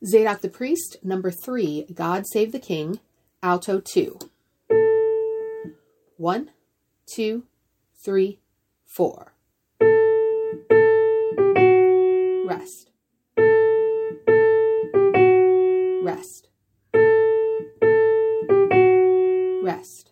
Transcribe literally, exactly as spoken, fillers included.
Zadok the Priest, number three, God Save the King, alto two. One, two, three, four. Rest. Rest. Rest.